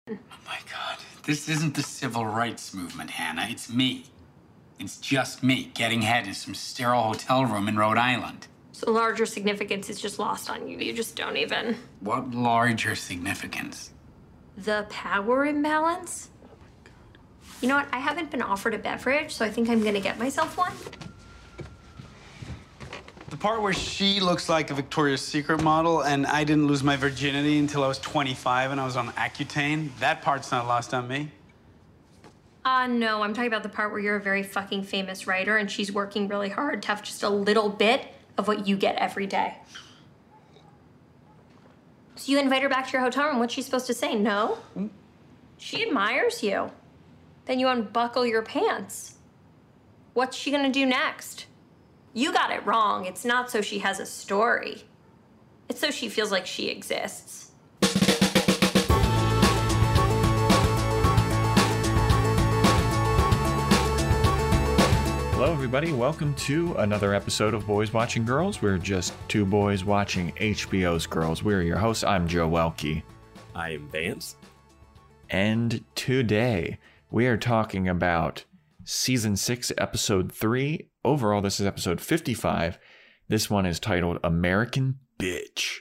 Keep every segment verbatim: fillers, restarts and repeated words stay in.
Oh my God. This isn't the civil rights movement, Hannah. It's me. It's just me getting head in some sterile hotel room in Rhode Island. So larger significance is just lost on you. You just don't even. What larger significance? The power imbalance? You know what? I haven't been offered a beverage, so I think I'm gonna get myself one. The part where she looks like a Victoria's Secret model and I didn't lose my virginity until I was twenty-five and I was on Accutane, that part's not lost on me. Uh, no, I'm talking about the part where you're a very fucking famous writer and she's working really hard to have just a little bit of what you get every day. So you invite her back to your hotel room. What's she supposed to say? No? Mm. She admires you. Then you unbuckle your pants. What's she gonna do next? You got it wrong. It's not so she has a story. It's so she feels like she exists. Hello, everybody. Welcome to another episode of Boys Watching Girls. We're just two boys watching H B O's Girls. We're your hosts. I'm Joe Welke. I am Vance. And today we are talking about Season six, Episode three. Overall, this is Episode fifty-five. This one is titled American Bitch.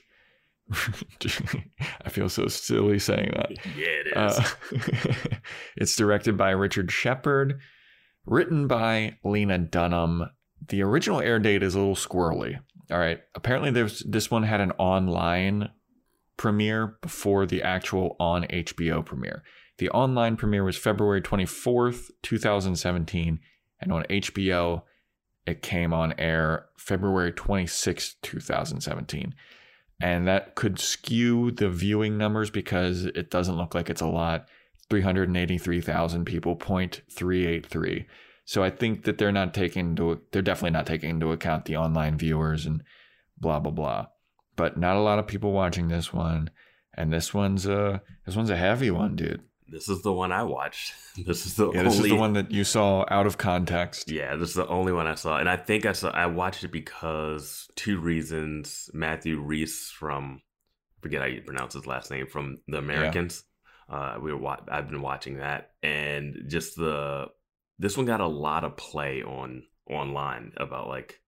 I feel so silly saying that. Yeah, it is. Uh, it's directed by Richard Shepard. Written by Lena Dunham. The original air date is a little squirrely. All right. Apparently, there's this one had an online premiere before the actual on H B O premiere. The online premiere was February twenty-fourth, twenty seventeen. And on H B O, it came on air February twenty-sixth, twenty seventeen. And that could skew the viewing numbers because it doesn't look like it's a lot. three hundred eighty-three thousand people, zero point three eight three. So I think that they're not taking into, they're definitely not taking into account the online viewers and blah, blah, blah. But not a lot of people watching this one. And this one's a, this one's a heavy one, dude. This is the one I watched. This is the yeah, only... This is the one that you saw out of context. Yeah, this is the only one I saw. And I think I saw, I watched it because two reasons. Matthew Rhys from, I forget how you pronounce his last name, from The Americans. Yeah. Uh, we were wa- I've been watching that, and just the this one got a lot of play on online about, like,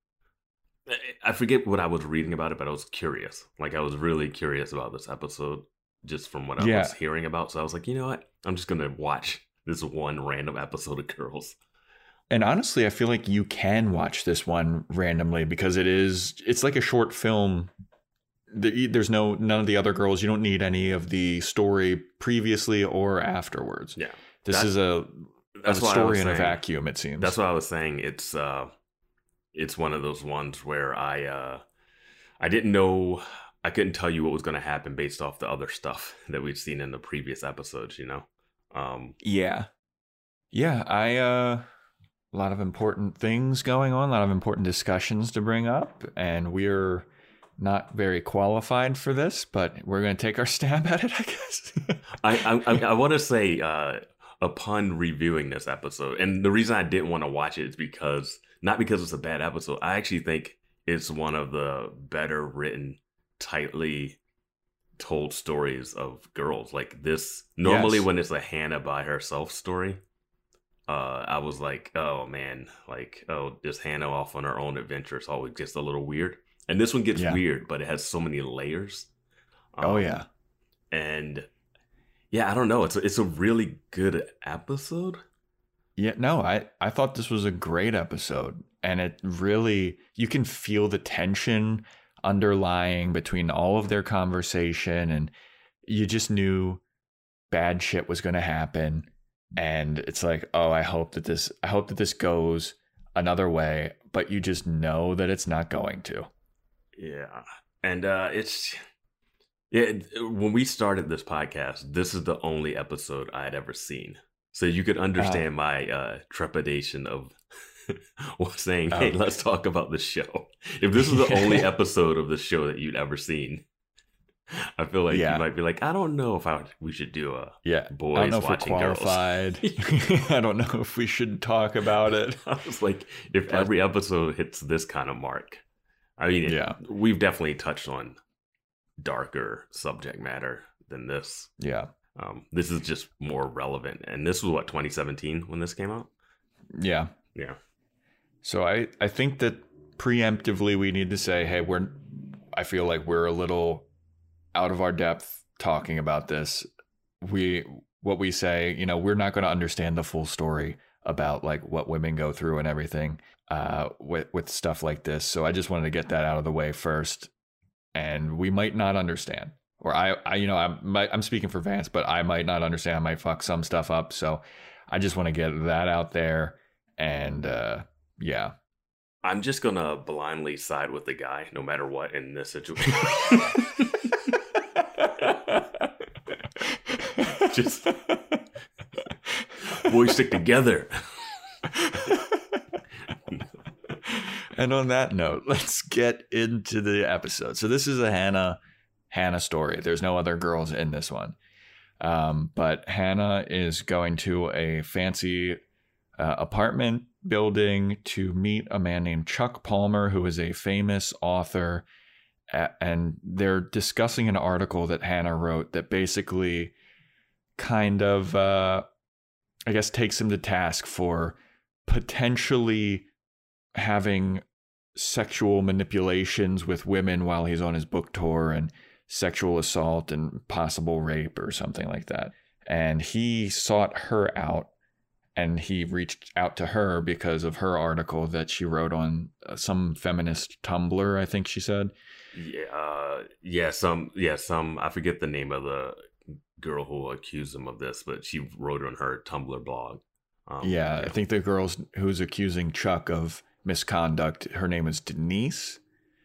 I forget what I was reading about it, but I was curious. Like, I was really curious about this episode just from what I yeah. was hearing about. So I was like, you know what? I'm just gonna watch this one random episode of Girls. And honestly, I feel like you can watch this one randomly because it is it's like a short film. There's no none of the other girls. You don't need any of the story previously or afterwards. Yeah, this that's, is a, that's a story in saying, a vacuum. It seems. That's what I was saying. It's uh, it's one of those ones where I uh, I didn't know. I couldn't tell you what was going to happen based off the other stuff that we've seen in the previous episodes. You know. Um, yeah, yeah. I uh, a lot of important things going on. A lot of important discussions to bring up, and we're not very qualified for this, but we're going to take our stab at it, I guess. I I, I want to say, uh, upon reviewing this episode, and the reason I didn't want to watch it is because, not because it's a bad episode, I actually think it's one of the better written, tightly told stories of girls. Like this, normally yes. when it's a Hannah by herself story, uh, I was like, oh man, like, oh, just Hannah off on her own adventure. It's always just a little weird. And this one gets yeah. weird, but it has so many layers. Um, oh, yeah. And yeah, I don't know. It's a, it's a really good episode. Yeah, no, I, I thought this was a great episode. And it really, you can feel the tension underlying between all of their conversation. And you just knew bad shit was going to happen. And it's like, oh, I hope that this, I hope that this goes another way. But you just know that it's not going to. Yeah. And uh, it's, yeah, when we started this podcast, this is the only episode I had ever seen. So you could understand uh, my uh, trepidation of saying, hey, um, let's talk about the show. If this is the only episode of the show that you'd ever seen, I feel like yeah. you might be like, I don't know if I we should do a yeah. boys I don't know watching if we're qualified. I don't know if we should talk about it. I was like, if but, every episode hits this kind of mark, I mean, it, yeah. we've definitely touched on darker subject matter than this. Yeah. Um, this is just more relevant. And this was what, twenty seventeen when this came out? Yeah. Yeah. So I, I think that preemptively we need to say, hey, we're, I feel like we're a little out of our depth talking about this. We, what we say, you know, we're not going to understand the full story about like what women go through and everything uh, with, with stuff like this. So I just wanted to get that out of the way first. And we might not understand, or I, I you know, I'm, I'm speaking for Vance, but I might not understand. I might fuck some stuff up. So I just want to get that out there. And uh, yeah. I'm just going to blindly side with the guy, no matter what, in this situation. Just boys stick together. And on that note, let's get into the episode. So this is a Hannah Hannah story. There's no other girls in this one. Um, but Hannah is going to a fancy uh, apartment building to meet a man named Chuck Palmer, who is a famous author. And they're discussing an article that Hannah wrote that basically kind of, uh, I guess, takes him to task for potentially having sexual manipulations with women while he's on his book tour, and sexual assault and possible rape or something like that. And he sought her out, and he reached out to her because of her article that she wrote on some feminist Tumblr, I think she said. Yeah, uh, yeah, some, yeah, some. I forget the name of the girl who accused him of this, but she wrote on her Tumblr blog. Um, yeah, yeah, I think the girl who's accusing Chuck of misconduct, her name is Denise,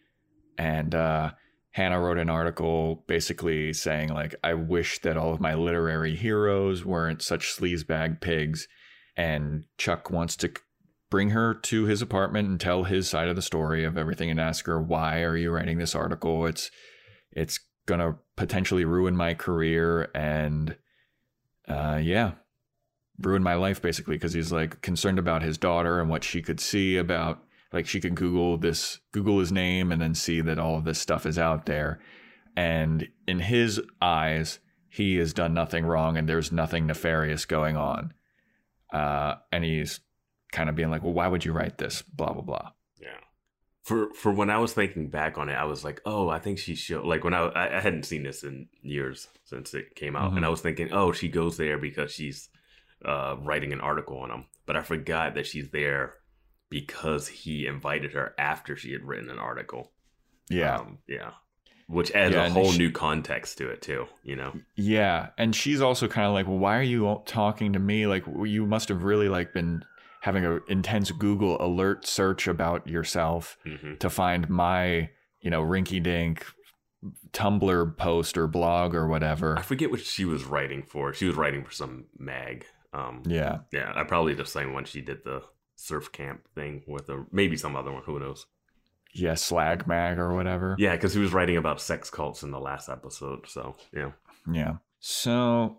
and uh, Hannah wrote an article basically saying, like, I wish that all of my literary heroes weren't such sleazebag pigs, and Chuck wants to bring her to his apartment and tell his side of the story of everything and ask her, why are you writing this article? It's it's gonna potentially ruin my career and uh, yeah, ruin my life basically, because he's like concerned about his daughter and what she could see about, like she could Google this, Google his name and then see that all of this stuff is out there. And in his eyes, he has done nothing wrong and there's nothing nefarious going on. Uh, and he's kind of being like, well, why would you write this? Blah, blah, blah. yeah. For for when I was thinking back on it, I was like, oh, I think she showed, like when I I hadn't seen this in years since it came out, Mm-hmm. and I was thinking, oh, she goes there because she's uh, writing an article on him, but I forgot that she's there because he invited her after she had written an article. Yeah. Um, yeah. Which adds Yeah, a and whole she- new context to it too, you know? Yeah. And she's also kind of like, well, why are you all talking to me? Like, you must have really like been having an intense Google alert search about yourself Mm-hmm. to find my, you know, rinky dink Tumblr post or blog or whatever. I forget what she was writing for. She was writing for some mag. Um, Yeah. yeah, I probably the same one she did the surf camp thing with, or maybe some other one. Who knows? Yeah. Slag Mag or whatever. Yeah, because he was writing about sex cults in the last episode. So yeah, Yeah. So,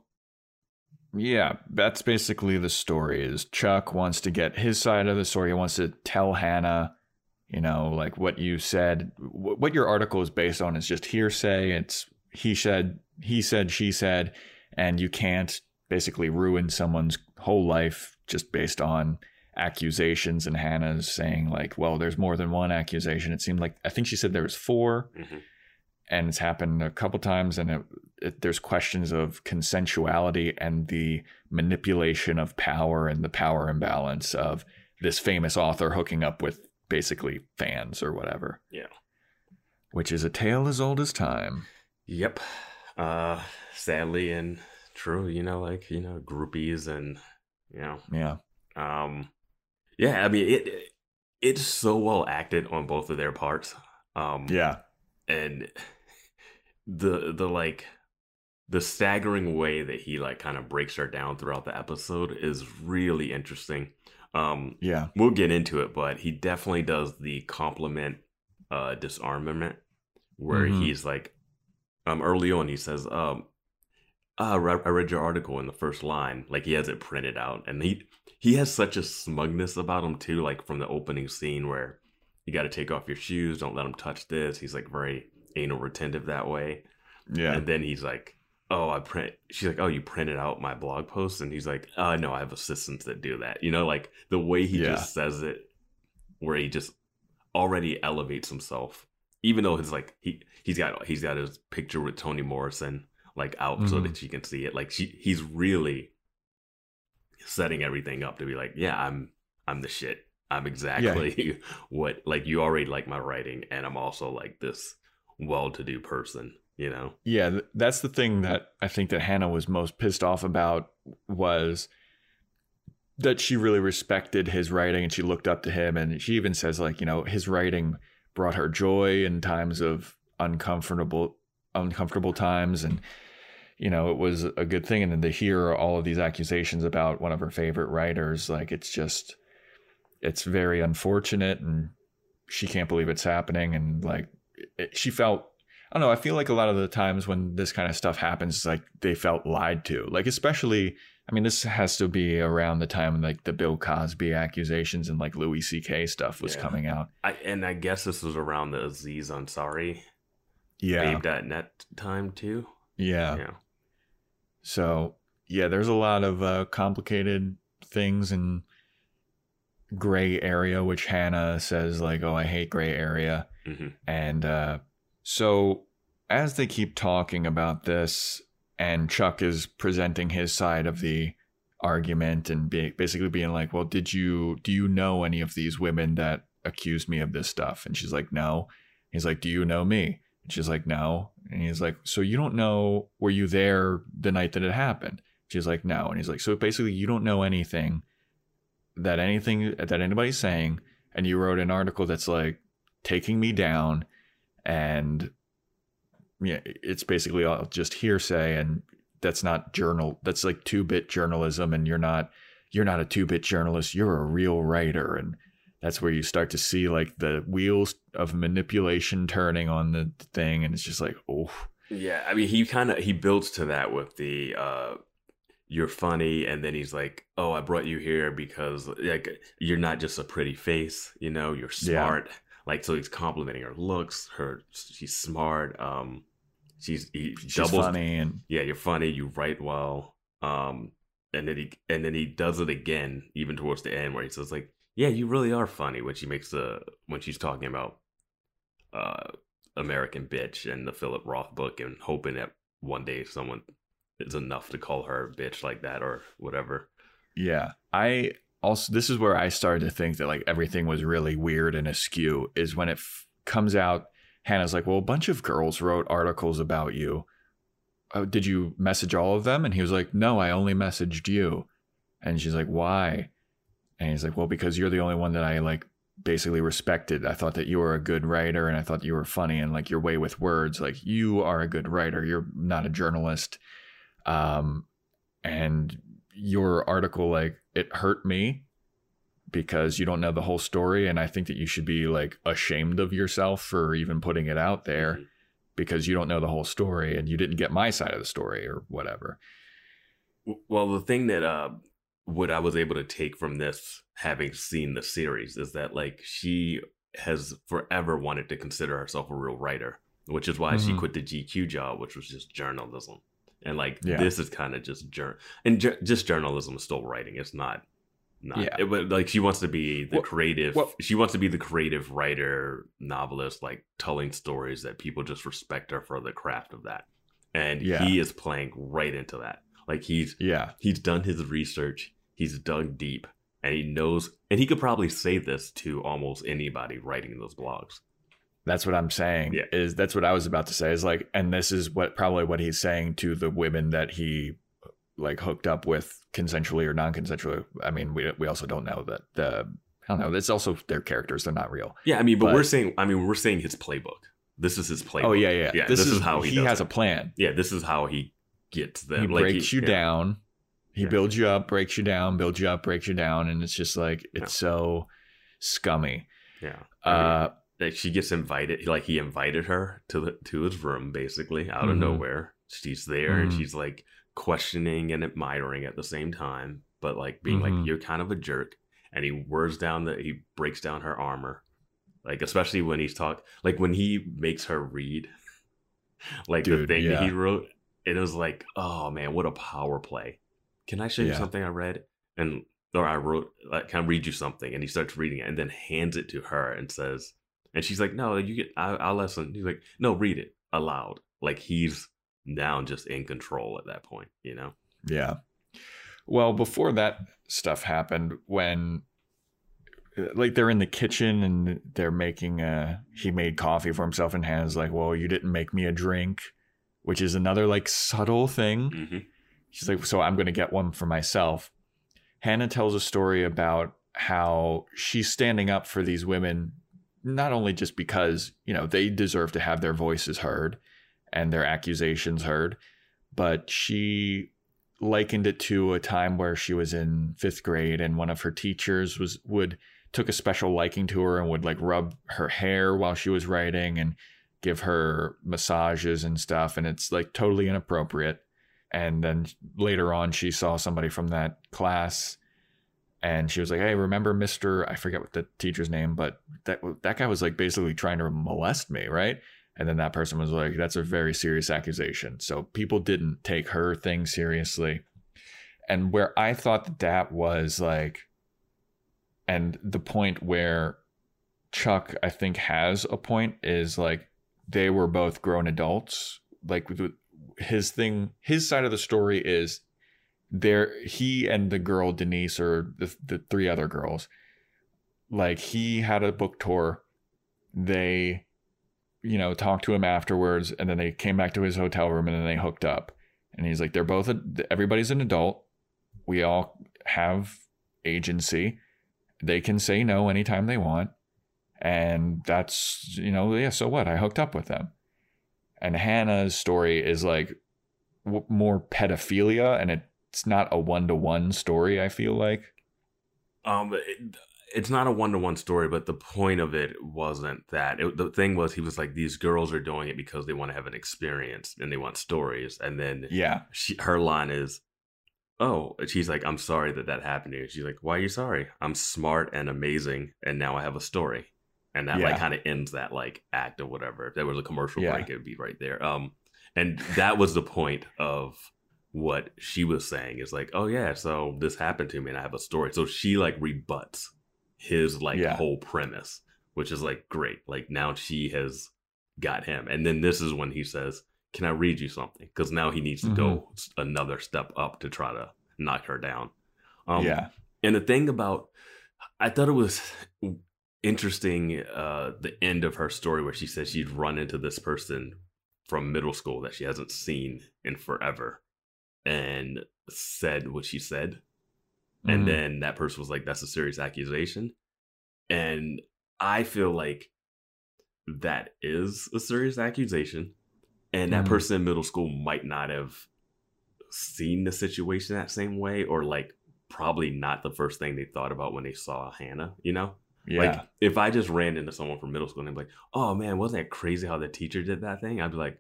yeah, that's basically the story. Is Chuck wants to get his side of the story. He wants to tell Hannah, you know, like what you said, wh- what your article is based on is just hearsay. It's he said, he said, she said, and you can't basically ruin someone's whole life just based on accusations. And Hannah's saying like, well, there's more than one accusation. It seemed like, I think she said there was four. mm-hmm. And it's happened a couple times, and it, it, there's questions of consensuality and the manipulation of power and the power imbalance of this famous author hooking up with basically fans or whatever. Yeah. Which is a tale as old as time. Yep. Uh, sadly and true. You know, like you know, groupies and you know, Yeah. um, yeah. I mean, it it's so well acted on both of their parts. Um, Yeah. and the the like the staggering way that he like kind of breaks her down throughout the episode is really interesting. Um, Yeah. we'll get into it, but he definitely does the compliment uh disarmament where Mhm. he's like, um, early on he says, um, uh, I re- I read your article in the first line, like he has it printed out, and he he has such a smugness about him too, like from the opening scene where you got to take off your shoes, don't let him touch this. He's like very anal retentive that way. Yeah. And then he's like, oh, I print. She's like, oh, you printed out my blog post, and he's like, oh, no, I have assistants that do that. You know, like the way he Yeah. just says it, where he just already elevates himself, even though it's like he he's got he's got his picture with Toni Morrison like out so Mhm. that she can see it. Like she he's really setting everything up to be like, yeah, I'm I'm the shit. I'm exactly what like you already like my writing, and I'm also like this well-to-do person. You know. Yeah, th- that's the thing that I think that Hannah was most pissed off about, was that she really respected his writing and she looked up to him. And she even says, like, you know, his writing brought her joy in times of uncomfortable, uncomfortable times. And, you know, it was a good thing. And then to hear all of these accusations about one of her favorite writers, like, it's just, it's very unfortunate. And she can't believe it's happening. And like, it, she felt, I don't know, I feel like a lot of the times when this kind of stuff happens, it's like they felt lied to. Like, especially, I mean, this has to be around the time like the Bill Cosby accusations and like Louis C K stuff was Yeah. coming out. I, and I guess this was around the Aziz Ansari Yeah. Babe dot net time too. Yeah. Yeah. So, yeah, there's a lot of uh, complicated things and gray area, which Hannah says, like, oh, I hate gray area. hmm And uh, so as they keep talking about this, and Chuck is presenting his side of the argument and be, basically being like, well, did you, do you know any of these women that accused me of this stuff? And she's like, no. He's like, do you know me? And she's like, no. And he's like, so you don't know, were you there the night that it happened? She's like, no. And he's like, so basically you don't know anything that anything that anybody's saying. And you wrote an article that's like taking me down, and yeah, it's basically all just hearsay, and that's not journal. That's like two-bit journalism, and you're not, you're not a two-bit journalist. You're a real writer. And that's where you start to see like the wheels of manipulation turning on the thing. And it's just like, oh, Yeah, I mean, he kind of he builds to that with the uh, "you're funny," and then he's like, "Oh, I brought you here because like you're not just a pretty face, you know, you're Yeah. smart." Like, so he's complimenting her looks, her she's smart. Um, she's he she's doubles. funny. And Yeah, you're funny. You write well. Um, and then he and then he does it again, even towards the end, where he says like, "Yeah, you really are funny." When she makes the when she's talking about uh, American Bitch and the Philip Roth book, and hoping that one day someone is enough to call her a bitch like that or whatever. yeah, I also, this is where I started to think that like everything was really weird and askew, is when it f- comes out. Hannah's like, well, a bunch of girls wrote articles about you. Oh, did you message all of them? And he was like, no, I only messaged you. And she's like, why? And he's like, well, because you're the only one that I like basically respected. I thought that you were a good writer, and I thought you were funny, and like your way with words, like you are a good writer. You're not a journalist. Um, and your article, like, it hurt me because you don't know the whole story. And I think that you should be like ashamed of yourself for even putting it out there, Mhm. because you don't know the whole story and you didn't get my side of the story or whatever. Well, the thing that uh, what I was able to take from this, having seen the series, is that like she has forever wanted to consider herself a real writer, which is why she Mhm. quit the G Q job, which was just journalism. And like Yeah. this is kind of just jour and ju- just journalism is still writing. It's not, not. Yeah. It, but like she wants to be the Well- creative. well- she wants to be the creative writer, novelist, like telling stories that people just respect her for the craft of that. And Yeah. he is playing right into that. Like he's Yeah. he's done his research, he's dug deep, and he knows, and he could probably say this to almost anybody writing those blogs. That's what I'm saying. Yeah. Is that's what I was about to say, is like, and this is what probably what he's saying to the women that he like hooked up with consensually or non-consensually. I mean, we we also don't know that the, I don't know. That's also their characters. They're not real. Yeah, I mean, but, But- we're saying, I mean, we're saying his playbook. This is his playbook. Oh yeah, yeah. yeah. This, is, how he, does has it. a plan. Yeah, this is how he gets them. He Like, breaks you yeah. down. He Yeah. builds you up, breaks you down, builds you up, breaks you down, and it's just like it's Yeah. so scummy. Yeah, I mean, Uh, like she gets invited, like he invited her to the to his room, basically out of Mhm. nowhere. She's there and Mhm. she's like questioning and admiring at the same time, but like being Mhm. like, "You're kind of a jerk." And he wears down the he breaks down her armor, like especially when he's talk like when he makes her read like the Dude, thing that yeah. he wrote. it was like, oh man, what a power play. Can I show you Yeah. something I read? And or I wrote, like, can I read you something? And he starts reading it and then hands it to her and says, and she's like, no, you get, I, I'll listen. He's like, no, read it aloud. Like he's now just in control at that point, you know? Yeah. Well, before that stuff happened, when like they're in the kitchen and they're making a, he made coffee for himself and Hannah's like, well, you didn't make me a drink, which is another like subtle thing. Mm-hmm. She's like, so I'm going to get one for myself. Hannah tells a story about how she's standing up for these women, not only just because, you know, they deserve to have their voices heard and their accusations heard, but she likened it to a time where she was in fifth grade and one of her teachers was would took a special liking to her and would like rub her hair while she was writing and give her massages and stuff. And it's like totally inappropriate. And then later on, she saw somebody from that class and she was like, hey, remember Mister I forget what the teacher's name, but that that guy was like basically trying to molest me, right? And then that person was like, that's a very serious accusation. So people didn't take her thing seriously. And where I thought that that was like, and the point where Chuck, I think, has a point is like, they were both grown adults. Like his thing, his side of the story is there, he and the girl, Denise, or the, the three other girls, like he had a book tour. They, you know, talked to him afterwards and then they came back to his hotel room and then they hooked up. And he's like, they're both, a, everybody's an adult. We all have agency. They can say no anytime they want. And that's, you know, yeah, so what? I hooked up with them. And Hannah's story is like w- more pedophilia, and it's not a one-to-one story, I feel like. Um, it, it's not a one-to-one story, but the point of it wasn't that. It, the thing was, he was like, these girls are doing it because they want to have an experience and they want stories. And then Yeah. she, her line is, oh, she's like, I'm sorry that that happened to you. She's like, why are you sorry? I'm smart and amazing, and now I have a story. And that Yeah. like kind of ends that like act or whatever. If there was a commercial Yeah. break, it would be right there. Um, and that was the point of what she was saying is like, oh yeah, so this happened to me and I have a story. So she like rebuts his like Yeah. whole premise, which is like great. Like now she has got him. And then this is when he says, can I read you something? Because now he needs to Mhm. go another step up to try to knock her down. Um, Yeah. And the thing about, I thought it was interesting, uh, the end of her story where she says she'd run into this person from middle school that she hasn't seen in forever and said what she said. Mhm. And then that person was like, that's a serious accusation. And I feel like that is a serious accusation. And that Mhm. person in middle school might not have seen the situation that same way, or like probably not the first thing they thought about when they saw Hannah, you know? Yeah. Like if I just ran into someone from middle school and they'd be like, oh man, wasn't that crazy how the teacher did that thing? I'd be like,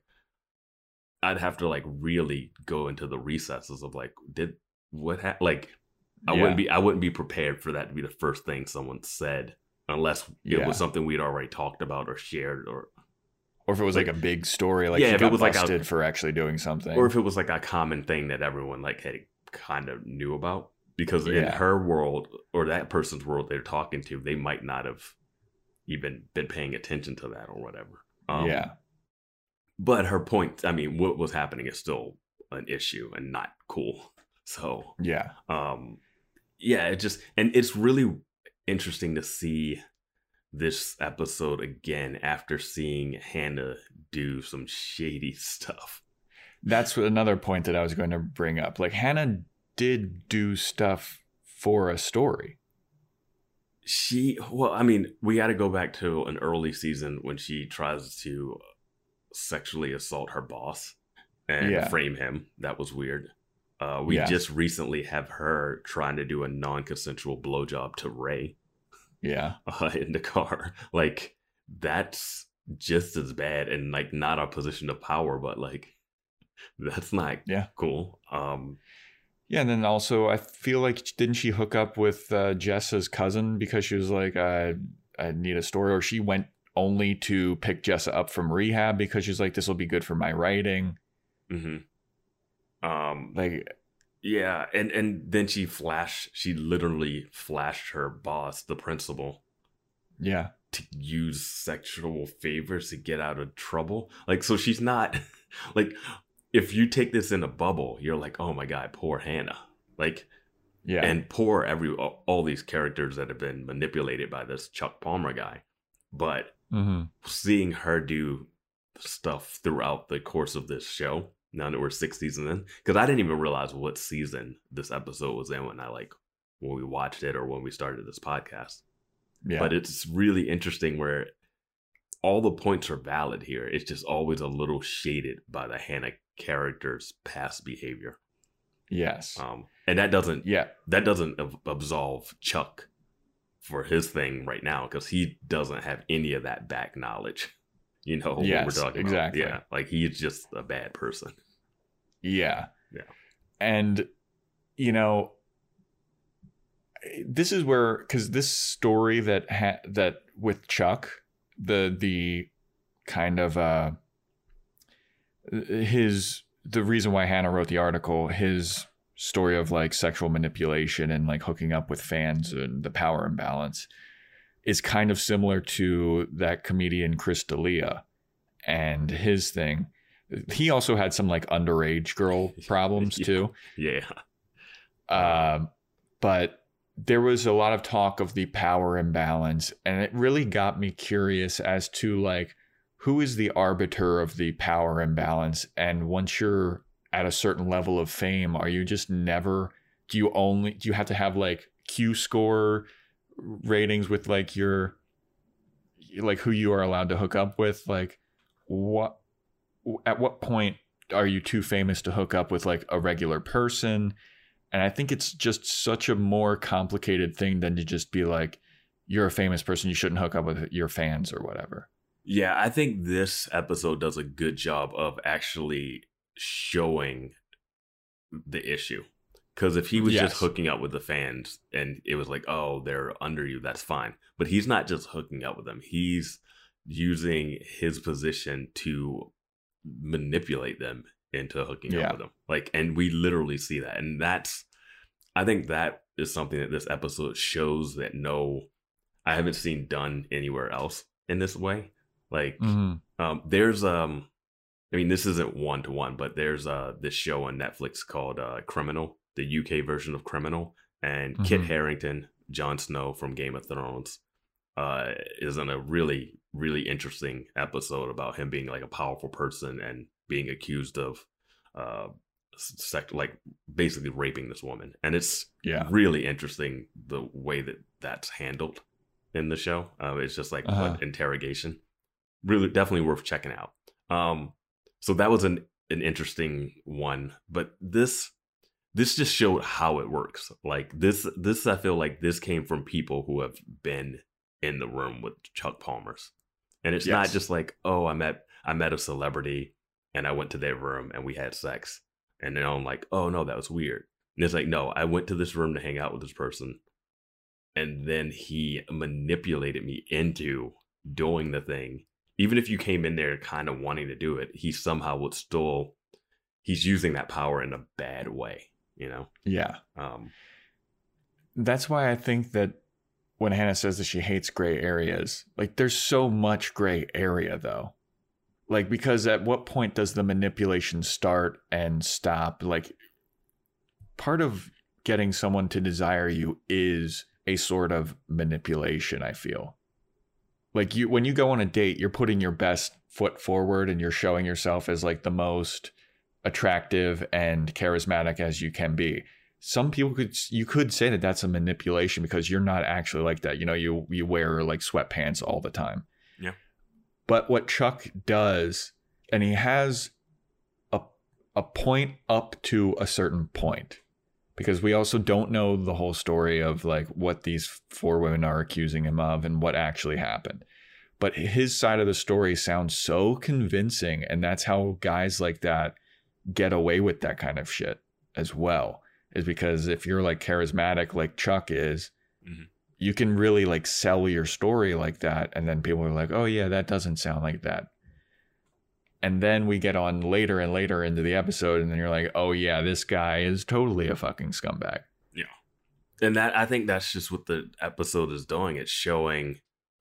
I'd have to like really go into the recesses of like, did what ha-? like I Yeah. wouldn't be I wouldn't be prepared for that to be the first thing someone said unless it Yeah. was something we'd already talked about or shared, or Or if it was like a big story, like Yeah, she if it got was like a- busted for actually doing something. or if it was like a common thing that everyone like had kind of knew about. Because in Yeah. her world or that person's world they're talking to, they might not have even been paying attention to that or whatever. Um, yeah. But her point, I mean, what was happening is still an issue and not cool. So, Yeah. um, yeah, it just, and it's really interesting to see this episode again after seeing Hannah do some shady stuff. That's another point that I was going to bring up. Like Hannah did do stuff for a story. She, well, I mean, we got to go back to an early season when she tries to sexually assault her boss and Yeah. frame him. That was weird. Uh, we Yes. just recently have her trying to do a non-consensual blowjob to Ray Yeah. uh, in the car. Like, that's just as bad and like not a position of power, but like, that's not Yeah. cool. Um, Yeah. And then also, I feel like, didn't she hook up with uh, Jessa's cousin because she was like, I, I need a story? Or she went only to pick Jessa up from rehab because she's like, this will be good for my writing. mhm. Um, Like, yeah, and and then she flashed. She literally flashed her boss, the principal, yeah, to use sexual favors to get out of trouble. Like, so she's not like, if you take this in a bubble, you're like, oh my god, poor Hannah. Like, yeah, and poor every all, all these characters that have been manipulated by this Chuck Palmer guy. But mm-hmm. seeing her do stuff throughout the course of this show, now that we're six seasons in, because I didn't even realize what season this episode was in when I like when we watched it or when we started this podcast. Yeah. But it's really interesting where all the points are valid here. It's just always a little shaded by the Hannah character's past behavior. Yes. Um, and that doesn't yeah. that doesn't ab- absolve Chuck for his thing right now, because he doesn't have any of that back knowledge. You know what Yes, we're talking exactly. about. Yeah. Like, he's just a bad person. Yeah. Yeah. And, you know, this is where, because this story that ha- that with Chuck, the the kind of uh his the reason why Hannah wrote the article, his story of like sexual manipulation and like hooking up with fans and the power imbalance is kind of similar to that comedian Chris D'Elia and his thing. He also had some like underage girl problems yeah. too. Yeah. Um, but there was a lot of talk of the power imbalance, and it really got me curious as to like, who is the arbiter of the power imbalance? And once you're at a certain level of fame, are you just never, do you only, do you have to have like Q score ratings with like your, like who you are allowed to hook up with? Like what, at what point are you too famous to hook up with like a regular person? And I think it's just such a more complicated thing than to just be like, you're a famous person, you shouldn't hook up with your fans or whatever. Yeah, I think this episode does a good job of actually showing the issue. Because if he was Yes. just hooking up with the fans and it was like, oh, they're under you, that's fine. But he's not just hooking up with them. He's using his position to manipulate them into hooking Yeah. up with them. Like, and we literally see that. And that's, I think that is something that this episode shows that no, I haven't seen done anywhere else in this way. Like, Mm-hmm. um, there's, um, I mean, this isn't one to one, but there's uh, this show on Netflix called uh, Criminal, the U K version of Criminal. And Kit Mhm. Harington, Jon Snow from Game of Thrones, uh, is in a really, really interesting episode about him being like a powerful person and being accused of, uh, sect- like basically raping this woman. And it's Yeah. really interesting the way that that's handled in the show. Uh, it's just like Uh-huh. what interrogation. Really, definitely worth checking out. Um, so that was an an interesting one, but this this just showed how it works. Like this, this I feel like this came from people who have been in the room with Chuck Palmer's, and it's not Yes. just like, oh, I met I met a celebrity and I went to their room and we had sex, and then I'm like, oh no, that was weird. And it's like, no, I went to this room to hang out with this person, and then he manipulated me into doing the thing. Even if you came in there kind of wanting to do it, he somehow would still, he's using that power in a bad way, you know? Yeah. Um, That's why I think that when Hannah says that she hates gray areas, like there's so much gray area though. Like, because at what point does the manipulation start and stop? Like, part of getting someone to desire you is a sort of manipulation, I feel. Like, you, when you go on a date, you're putting your best foot forward and you're showing yourself as like the most attractive and charismatic as you can be. Some people could, you could say that that's a manipulation because you're not actually like that. You know, you, you wear like sweatpants all the time. Yeah. But what Chuck does, and he has a, a point up to a certain point, because we also don't know the whole story of like what these four women are accusing him of and what actually happened. But his side of the story sounds so convincing. And that's how guys like that get away with that kind of shit as well, is because if you're like charismatic like Chuck is, mm-hmm. you can really like sell your story like that. And then people are like, oh yeah, that doesn't sound like that. And then we get on later and later into the episode, and then you're like, oh yeah, this guy is totally a fucking scumbag. Yeah. And that, I think that's just what the episode is doing. It's showing,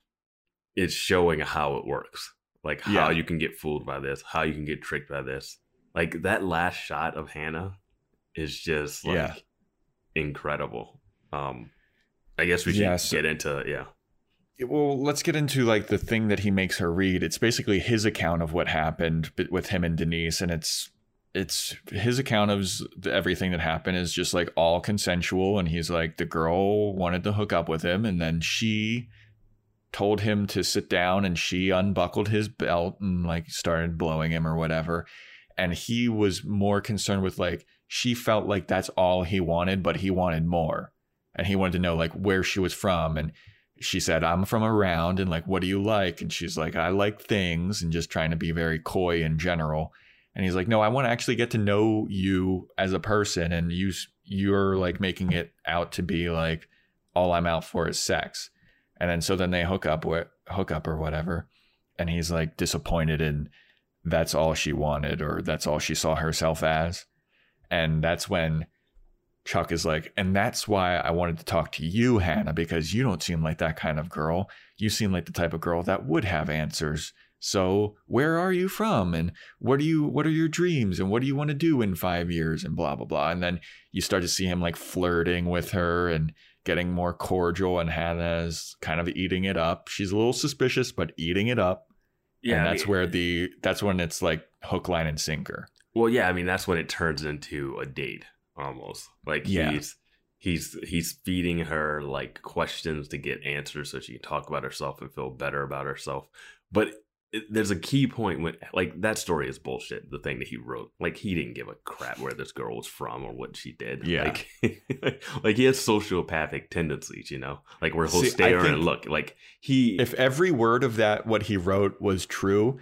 it's showing how it works. Like how Yeah. you can get fooled by this, how you can get tricked by this. Like that last shot of Hannah is just like Yeah. incredible. Um, I guess we should Yeah, so- get into, yeah. Well, let's get into like the thing that he makes her read. It's basically his account of what happened with him and Denise, and it's it's his account of everything that happened is just like all consensual. And he's like, the girl wanted to hook up with him, and then she told him to sit down, and she unbuckled his belt and like started blowing him or whatever. And he was more concerned with like, she felt like that's all he wanted, but he wanted more, and he wanted to know like where she was from. And she said, I'm from around, and like, what do you like? And she's like, I like things, and just trying to be very coy in general. And he's like, no, I want to actually get to know you as a person, and you you're like making it out to be like all I'm out for is sex. And then so then they hook up with hook up or whatever, and he's like disappointed in that's all she wanted, or that's all she saw herself as. And that's when Chuck is like, and that's why I wanted to talk to you, Hannah, because you don't seem like that kind of girl. You seem like the type of girl that would have answers. So where are you from? And what do you, what are your dreams? And what do you want to do in five years? And blah, blah, blah. And then you start to see him like flirting with her and getting more cordial, and Hannah's kind of eating it up. She's a little suspicious, but eating it up. Yeah. And I that's mean- where the, that's when it's like hook, line, and sinker. Well, yeah, I mean, that's when it turns into a date almost. Like Yeah. he's he's he's feeding her like questions to get answers so she can talk about herself and feel better about herself. But it, there's a key point when like that story is bullshit. The thing that he wrote, like he didn't give a crap where this girl was from or what she did. Yeah. Like, like he has sociopathic tendencies, you know, like where he'll See, I stare think and look like he. If every word of that, what he wrote was true,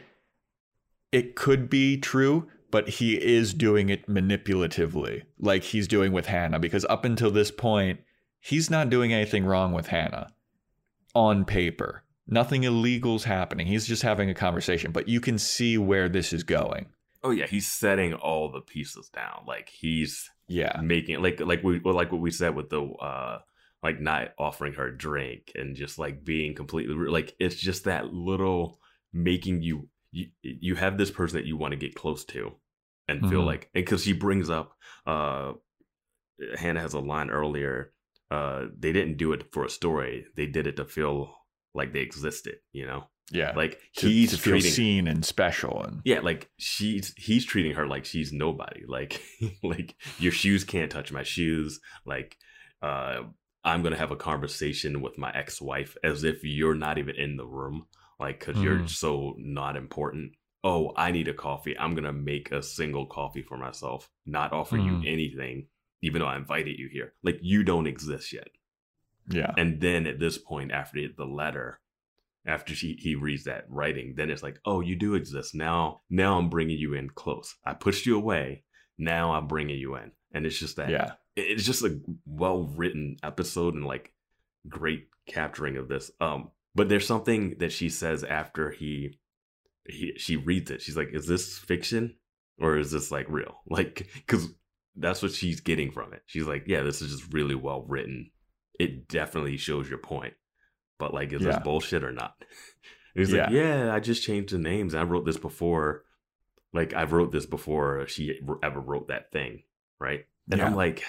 it could be true, but he is doing it manipulatively, like he's doing with Hannah, because up until this point, he's not doing anything wrong with Hannah on paper. Nothing illegal's happening. He's just having a conversation, but you can see where this is going. Oh yeah, he's setting all the pieces down. Like he's Yeah. making like like we well, like what we said with the uh like not offering her a drink and just like being completely like it's just that little making you you, you have this person that you want to get close to and feel Mhm. like, and because she brings up uh Hannah has a line earlier, uh they didn't do it for a story, they did it to feel like they existed, you know, Yeah. like to, he's to feel treating seen and special. And yeah, like she's he's treating her like she's nobody. Like like your shoes can't touch my shoes. Like uh I'm gonna have a conversation with my ex-wife as if you're not even in the room. Like because you're Mhm. so not important. Oh, I need a coffee. I'm gonna make a single coffee for myself. Not offer Mhm. you anything, even though I invited you here. Like you don't exist yet. yeah. And then at this point, after the letter, after she he reads that writing, then it's like, oh, you do exist now. Now I'm bringing you in close. I pushed you away. Now I'm bringing you in, and it's just that. Yeah. it- It's just a well written episode and like great capturing of this. Um, but there's something that she says after he he she reads it. She's like, is this fiction or is this like real? Like, because that's what she's getting from it. She's like, yeah, this is just really well written. It definitely shows your point. But like, is Yeah. this bullshit or not? And he's Yeah. like, yeah, I just changed the names. I wrote this before. Like, I wrote this before she ever wrote that thing, right? And Yeah. I'm like,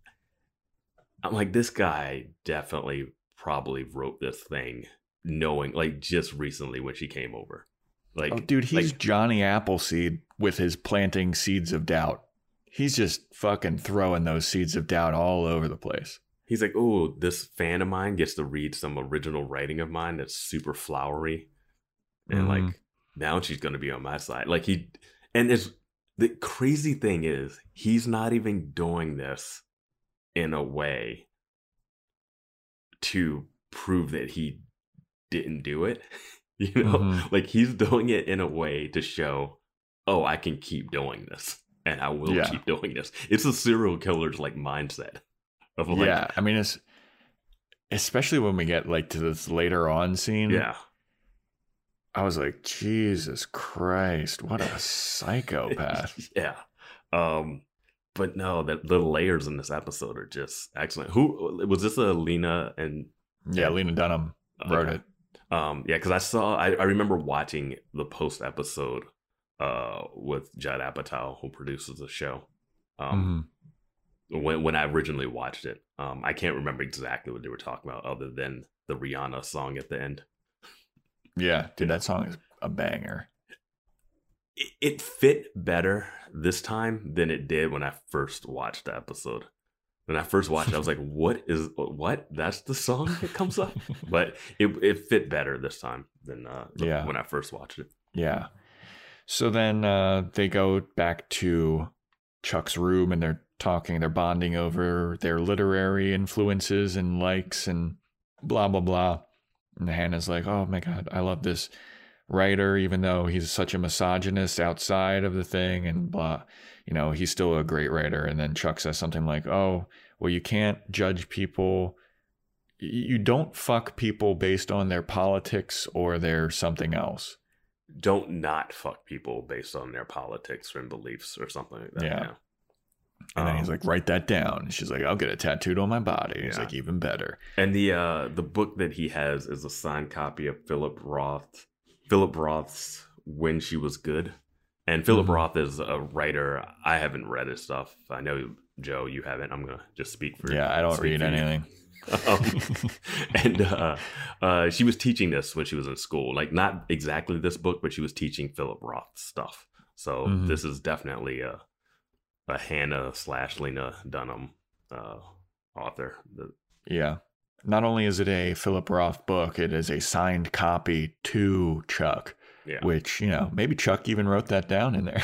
I'm like, this guy definitely probably wrote this thing knowing, like, just recently when she came over. Like, Oh, dude, he's like, Johnny Appleseed with his planting seeds of doubt. He's just fucking throwing those seeds of doubt all over the place. he's like, oh, this fan of mine gets to read some original writing of mine that's super flowery. And Mhm. like, now she's going to be on my side. Like, he, and it's, the crazy thing is, he's not even doing this in a way to prove that he didn't do it. You know, Mhm. like he's doing it in a way to show, oh, I can keep doing this and I will Yeah. keep doing this. It's a serial killer's like mindset of like, Yeah, I mean, it's especially when we get like to this later on scene. yeah, I was like, Jesus Christ, what a psychopath. Yeah. Um, but no, the, the layers in this episode are just excellent. Who was this? A Lena and Yeah, Lena Dunham wrote okay. it. Um, yeah, because I saw, I, I remember watching the post episode uh, with Judd Apatow, who produces the show. Um, mm-hmm. when when I originally watched it, um, I can't remember exactly what they were talking about, other than the Rihanna song at the end. Yeah, dude, that song is a banger. It, it fit better this time than it did when I first watched the episode. When I first watched it, I was like, what is, what? That's the song that comes up? But it it fit better this time than uh, yeah. when I first watched it. Yeah. So then uh, they go back to Chuck's room and they're talking, they're bonding over their literary influences and likes and blah, blah, blah. And Hannah's like, oh my God, I love this writer, even though he's such a misogynist outside of the thing and blah, you know, he's still a great writer. And then Chuck says something like, oh, well, you can't judge people. You don't fuck people based on their politics or their something else. Don't not fuck people based on their politics and beliefs or something like that. Yeah. yeah. And then um, he's like, write that down. And she's like, I'll get it tattooed on my body. He's yeah. like, even better. And the uh, the book that he has is a signed copy of Philip Roth, Philip Roth's When She Was Good. And Philip mm-hmm. Roth is a writer. I haven't read his stuff. I know, Joe, you haven't. I'm going to just speak for you. Yeah, I don't read anything. um, and uh, uh, she was teaching this when she was in school. Like, not exactly this book, but she was teaching Philip Roth stuff. So mm-hmm. this is definitely a, a Hannah slash Lena Dunham uh, author. The, yeah. Not only is it a Philip Roth book, it is a signed copy to Chuck. Yeah. Which, you know, maybe Chuck even wrote that down in there.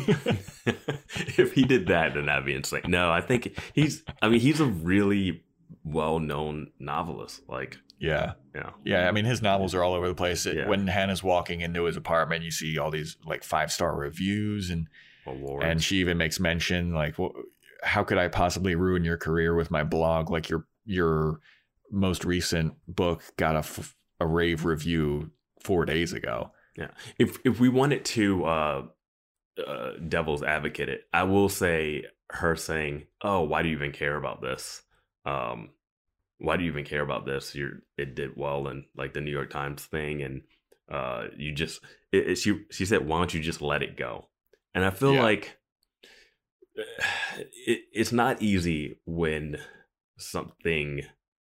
If he did that, then that'd be insane. No, I think he's, I mean, he's a really well-known novelist. Like, yeah. Yeah. Yeah. I mean, his novels are all over the place. It, yeah. When Hannah's walking into his apartment, you see all these like five-star reviews and, Awards. And she even makes mention like, well, how could I possibly ruin your career with my blog? Like your, your most recent book got a, f- a rave review four days ago. Yeah. If if we wanted to uh, uh, devil's advocate it, I will say her saying, "Oh, why do you even care about this? Um, why do you even care about this? You're it did well in like the New York Times thing, and uh, you just it, it, she she said, why don't you just let it go?" And I feel yeah. like it, it's not easy when something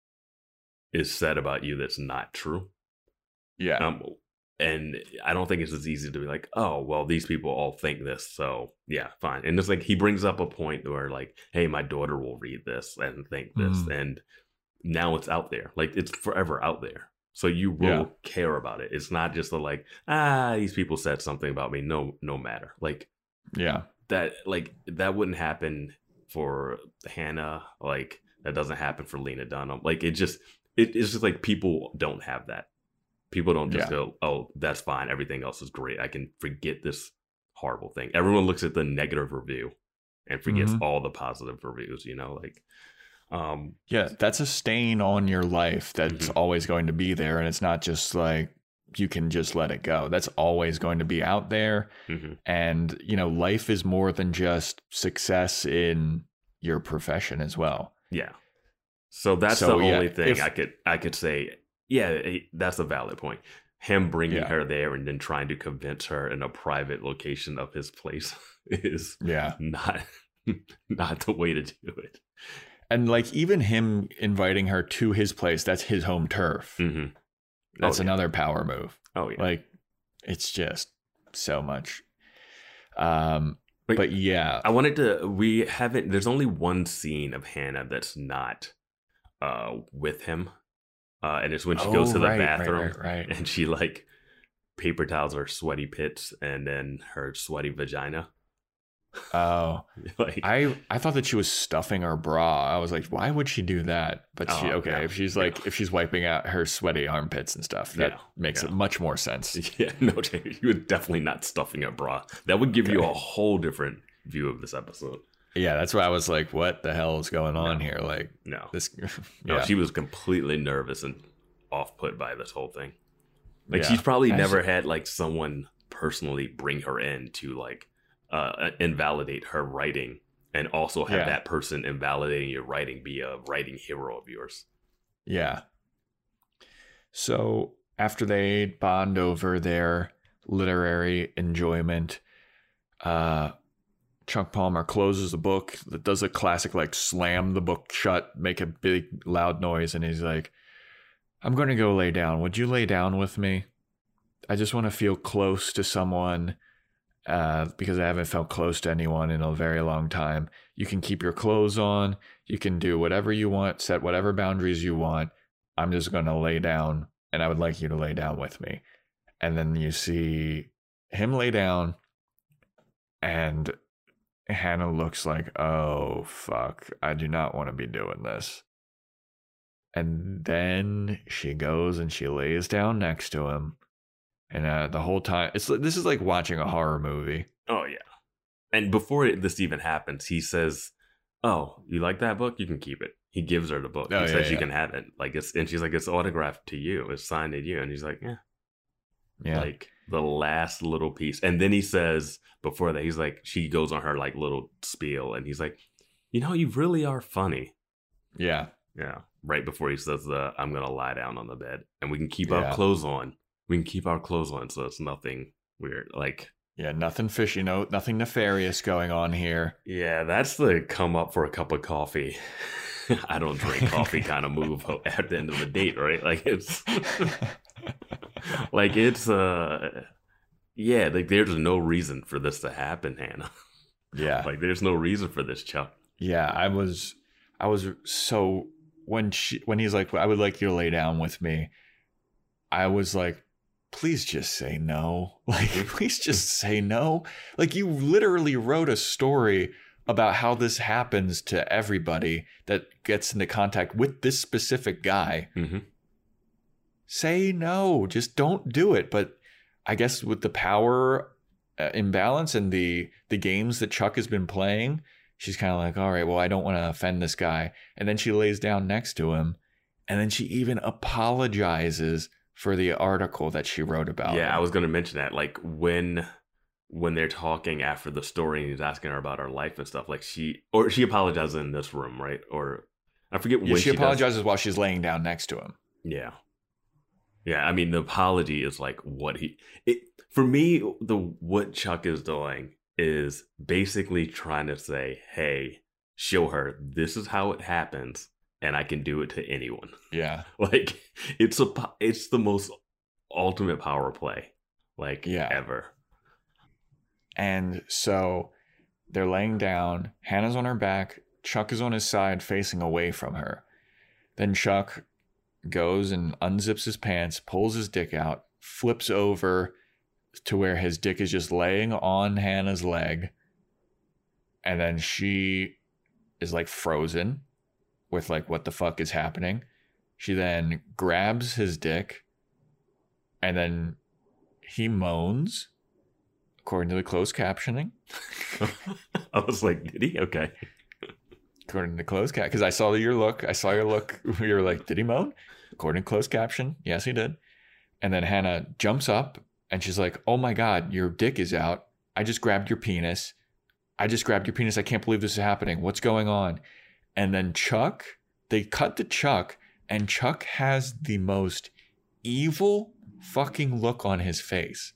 is said about you that's not true. Yeah. Um, And I don't think it's as easy to be like, oh, well, these people all think this. So, yeah, fine. And it's like he brings up a point where like, hey, my daughter will read this and think this. Mm. And now it's out there. Like, it's forever out there. So you will yeah. care about it. It's not just a like, ah, these people said something about me. No, no matter. Like, yeah, that like that wouldn't happen for Hannah. Like, that doesn't happen for Lena Dunham. Like, it just, it, it's just like people don't have that. People don't just yeah. go, oh, that's fine. Everything else is great. I can forget this horrible thing. Everyone looks at the negative review and forgets mm-hmm. all the positive reviews, you know, like. Um, yeah, that's a stain on your life that's mm-hmm. always going to be there. And it's not just like you can just let it go. That's always going to be out there. Mm-hmm. And, you know, life is more than just success in your profession as well. Yeah. So that's so, the yeah, only thing if, I could I could say. Yeah, that's a valid point. Him bringing yeah. her there and then trying to convince her in a private location of his place is yeah. not not the way to do it. And like even him inviting her to his place, that's his home turf. Mm-hmm. That's oh, yeah. another power move. Oh yeah, like it's just so much. Um, but, but yeah, I wanted to. We haven't. There's only one scene of Hannah that's not uh, with him. Uh, and it's when she oh, goes to the right, bathroom right, right, right. and she like paper towels her sweaty pits and then her sweaty vagina. Oh, like, I I thought that she was stuffing her bra. I was like, why would she do that? But she oh, okay, yeah, if she's like yeah. if she's wiping out her sweaty armpits and stuff, that yeah, makes yeah. it much more sense. Yeah, no, you were definitely not stuffing a bra. That would give okay. you a whole different view of this episode. Yeah, that's why I was like, what the hell is going on no. here? Like, no, this. no, yeah. she was completely nervous and off put by this whole thing. Like Yeah. she's probably I never see. had like someone personally bring her in to like uh invalidate her writing, and also have Yeah. that person invalidating your writing be a writing hero of yours. Yeah. So after they bond over their literary enjoyment, uh, Chuck Palmer closes the book, does a classic like slam the book shut, make a big loud noise, and he's like, I'm going to go lay down. Would you lay down with me? I just want to feel close to someone uh, because I haven't felt close to anyone in a very long time. You can keep your clothes on. You can do whatever you want, set whatever boundaries you want. I'm just going to lay down, and I would like you to lay down with me. And then you see him lay down, and Hannah looks like, oh, fuck, I do not want to be doing this. And then she goes and she lays down next to him. And uh, the whole time, it's this is like watching a horror movie. Oh yeah. And before it, this even happens, he says, "Oh, you like that book? You can keep it." He gives her the book. Oh, he yeah, says you yeah. can have it. Like it's, and she's like, "It's autographed to you. It's signed to you." And he's like, "Yeah." Yeah. Like the last little piece. And then he says before that, he's like, she goes on her like little spiel, and he's like, "You know, you really are funny." Yeah. Yeah. Right before he says the, "I'm gonna lie down on the bed, and we can keep Yeah. our clothes on. We can keep our clothes on, so it's nothing weird." Like, Yeah. Nothing fishy, no, nothing nefarious going on here. yeah, that's the come up for a cup of coffee. I don't drink coffee kind of move at the end of the date, right? Like it's like it's uh yeah, like there's no reason for this to happen, Hannah. Yeah. Like there's no reason for this, Chuck. Yeah. I was, I was so when she, when he's like, I would like you to lay down with me. I was like, please just say no. Like, please just say no. Like, you literally wrote a story about how this happens to everybody that gets into contact with this specific guy. Mm-hmm. Say no. Just don't do it. But I guess with the power uh, imbalance and the the games that Chuck has been playing, she's kind of like, all right, well, I don't want to offend this guy. And then she lays down next to him. And then she even apologizes for the article that she wrote about Yeah, him. I was gonna mention that. Like when when they're talking after the story and he's asking her about her life and stuff, like she or she apologizes in this room, right? Or I forget when Yeah, she, she does- apologizes while she's laying down next to him. Yeah. Yeah, I mean the apology is like what he it for me, the what Chuck is doing is basically trying to say, hey, show her this is how it happens, and I can do it to anyone. Yeah. Like it's a po- it's the most ultimate power play, like Yeah. ever. And so they're laying down. Hannah's on her back. Chuck is on his side facing away from her. Then Chuck goes and unzips his pants, pulls his dick out, flips over to where his dick is just laying on Hannah's leg. And then she is like frozen with like, what the fuck is happening? She then grabs his dick and then he moans, according to the closed captioning. I was like, did he? Okay. According to closed cap, because I saw your look. I saw your look. You were like, did he moan? According to closed caption, yes, he did. And then Hannah jumps up and she's like, oh my God, your dick is out. I just grabbed your penis. I just grabbed your penis. I can't believe this is happening. What's going on? And then Chuck, they cut to Chuck, and Chuck has the most evil fucking look on his face.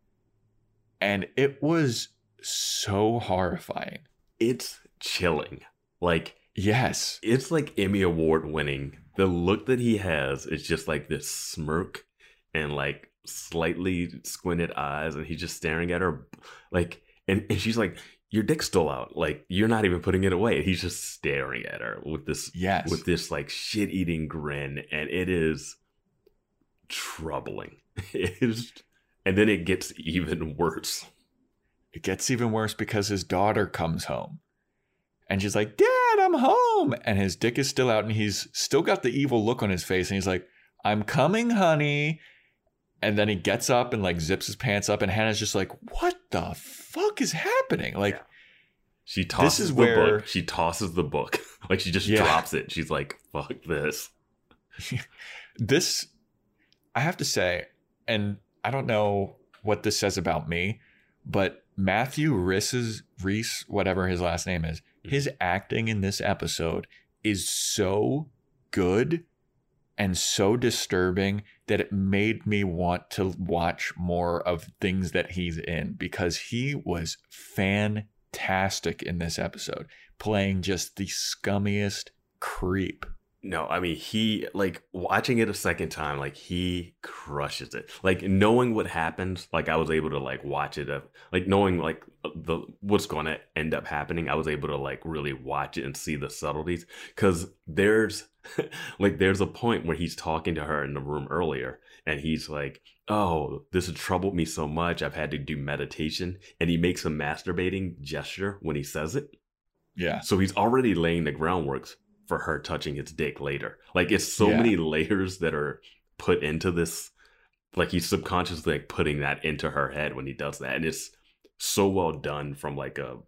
And it was so horrifying. It's chilling. Like Yes. it's like Emmy Award winning. The look that he has is just like this smirk and like slightly squinted eyes, and he's just staring at her like and, and she's like, your dick's still out. Like you're not even putting it away. He's just staring at her with this Yes. with this like shit eating grin, and it is troubling. It is, and then it gets even worse. It gets even worse because his daughter comes home. And she's like, Dad, I'm home. And his dick is still out and he's still got the evil look on his face. And he's like, I'm coming, honey. And then he gets up and like zips his pants up. And Hannah's just like, what the fuck is happening? Like, Yeah. She tosses is the where- book. She tosses the book. Like she just Yeah. drops it. She's like, fuck this. this, I have to say, and I don't know what this says about me, but Matthew Rhys's Rhys, whatever his last name is, his acting in this episode is so good and so disturbing that it made me want to watch more of things that he's in, because he was fantastic in this episode, playing just the scummiest creep. No, I mean, he, like, watching it a second time, like, he crushes it. Like, knowing what happens, like, I was able to, like, watch it. Uh, like, knowing, like, the what's going to end up happening, I was able to, like, really watch it and see the subtleties. Because there's, like, there's a point where he's talking to her in the room earlier, and he's like, oh, this has troubled me so much, I've had to do meditation. And he makes a masturbating gesture when he says it. Yeah. So he's already laying the groundwork for her touching his dick later. Like, it's so Yeah. many layers that are put into this. Like, he's subconsciously, like, putting that into her head when he does that. And it's so well done from, like, a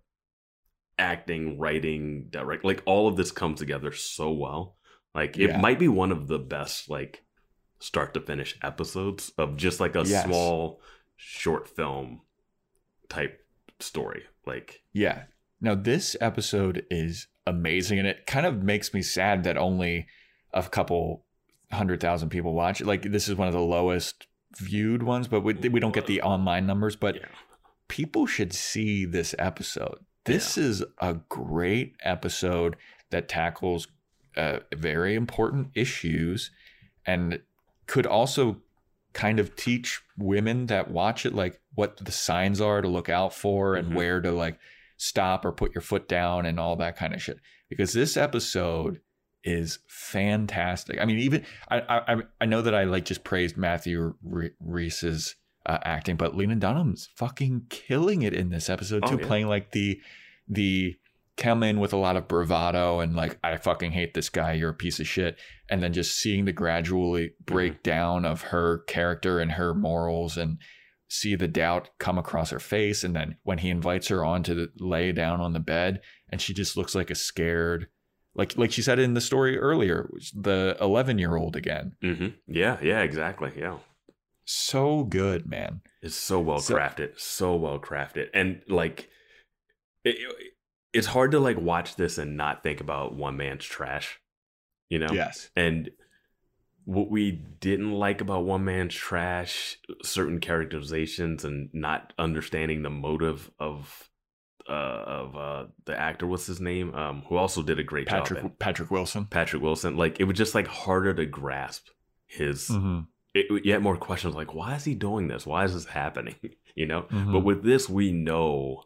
acting, writing, direct, like, all of this comes together so well. Like, it Yeah. might be one of the best, like, start to finish episodes of just, like, a Yes. small short film type story. Like, Yeah. Now, this episode is amazing, and it kind of makes me sad that only a couple hundred thousand people watch it. Like, this is one of the lowest viewed ones, but we, we don't get the online numbers. But yeah. people should see this episode. This is a great episode that tackles uh, very important issues and could also kind of teach women that watch it, like, what the signs are to look out for and Mhm. where to, like, stop or put your foot down and all that kind of shit. Because this episode is fantastic. I mean, even I I I know that I like just praised Matthew Rhys's uh, acting, but Lena Dunham's fucking killing it in this episode too, Oh, yeah. playing like the the come in with a lot of bravado and like, I fucking hate this guy, you're a piece of shit, and then just seeing the gradually breakdown of her character and her morals, and see the doubt come across her face. And then when he invites her on to the, lay down on the bed, and she just looks like a scared, like like she said in the story earlier, the eleven year old again. Mm-hmm. Yeah, yeah, exactly. Yeah. So good, man. It's so well So- crafted, so well crafted. And like, it, it's hard to like watch this and not think about one man's trash, you know? Yes. And what we didn't like about one man's trash, certain characterizations and not understanding the motive of uh, of uh, the actor, what's his name, um, who also did a great Patrick job. in- Patrick Wilson. Patrick Wilson. Like, it was just like harder to grasp his. Mm-hmm. It, you had more questions like, why is he doing this? Why is this happening? You know. Mhm. But with this, we know.